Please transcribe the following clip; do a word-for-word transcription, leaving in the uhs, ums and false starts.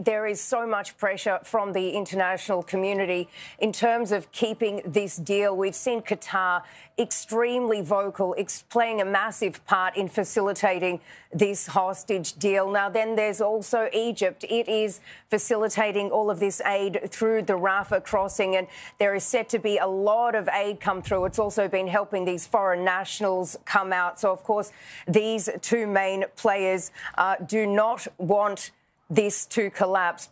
there is so much pressure from the international community in terms of keeping this deal. We've seen Qatar extremely vocal, ex- playing a massive part in facilitating this hostage deal. Now, then there's also Egypt. It is facilitating all of this aid through the Rafah crossing, and there is set to be a lot of aid come through. It's also been helping these foreign nationals come out. So, of course, these two main players uh, do not want this to collapse.